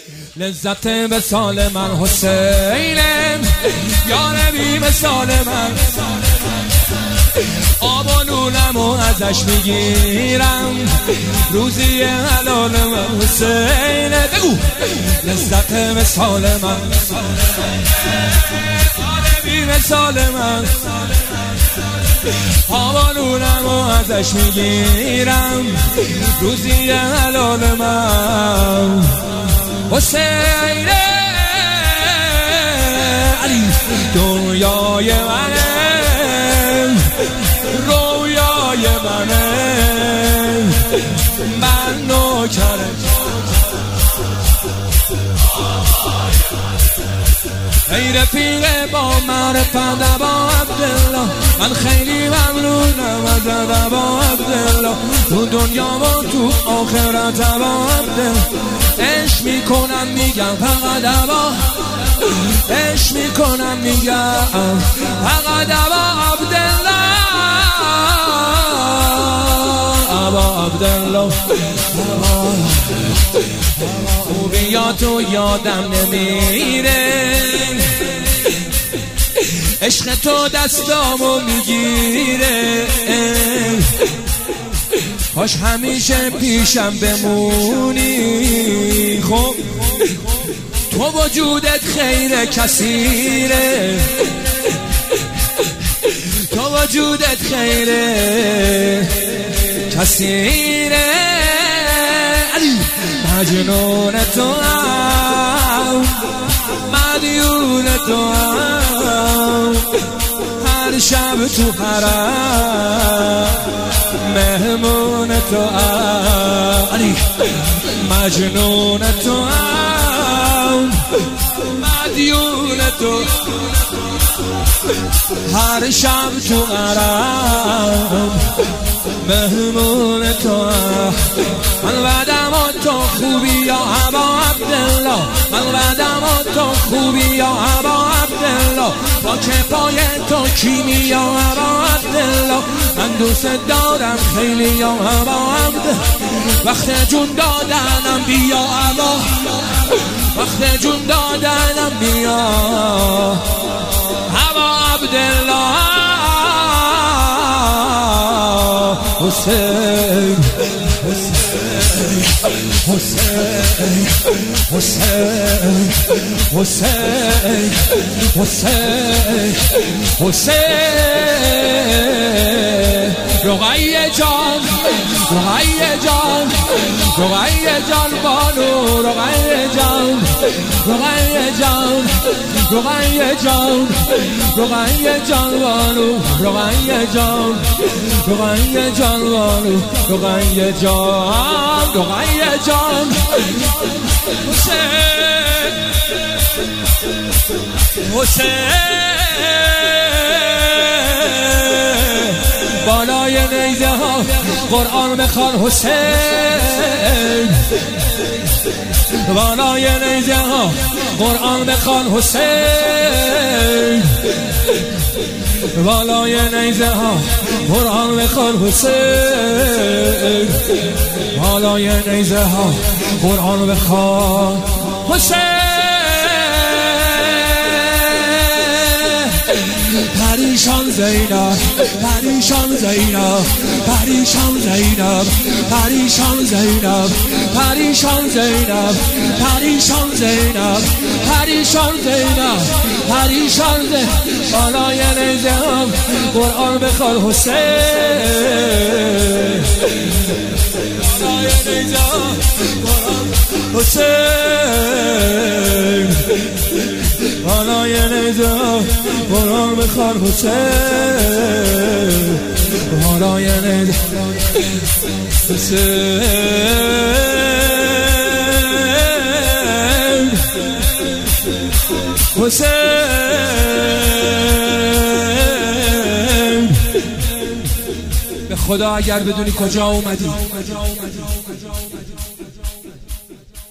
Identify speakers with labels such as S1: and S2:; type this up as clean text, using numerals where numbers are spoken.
S1: لذت مثال من حسینم، یا نبی مثال من. آب و نونمو ازش میگیرم، روزی حلال من حسینه. بگو لذت مثال من، یا نبی مثال من. آب و نونمو ازش میگیرم، روزی حلال من حسینه. علی دنیای منه، رویای منه، من نوکرم. ای رفیق با معرفت با عبدالله، من خیلی ممنونم از با عبدالله. تو دنیا و تو آخرت با عبدالله. عشق میکنم میگم فقط با، عشق میکنم میگم فقط با عبدالله. با عبدالله او بیا تو یادم نمیره، عشق تو دستامو میگیره. کاش همیشه پیشم بمونی، خب تو وجودت خیر کثیره، تو وجودت خیر کثیره. علی مجنون تو هم، مدیون تو هم، هر شب تو حرم مهمون تو هم. علی مجنون تو هم، مدیون تو، هر شب تو حرم مهمون تو. من وعدم تو خوبی یا ابا عبدالله، من وعدم تو خوبی یا ابا عبدالله. با که پای تو کیمی یا ابا عبدالله. من دوست دارم خیلی یا ابا عبدالله. وقت جون دادنم بیا ابا، وقت جون دادنم بیا ابا عبدالله. حسین حسین حسین حسین حسین حسین حسین. رقیه جان، رقیه جان، رقیه جان بانو، رقیه جان، رقیه جان، رقیه جان، رقیه جان بانو، رقیه جان، رقیه جان بانو، رقیه جان، رقیه جان. حسین حسین بالای نیزه ها قرآن بخوان حسین، بالای نیزه ها قرآن بخوان حسین، بالای نیزه ها قرآن بخوان حسین، بالای نیزه ها قرآن بخوان حسین. پریشان زینب، پریشان زینب، پریشان زینب، پریشان زینب، پریشان زینب، پریشان زینب، پریشان زینب، پریشان زینب. بالای نیزه هم قرآن بخوان حسین، بالای نیزه هم قرآن حسین، بالای نیزه هم قرآن بخوان حسین، بالای نیزه حسین، حسین. به خدا اگر بدونی کجا اومدی،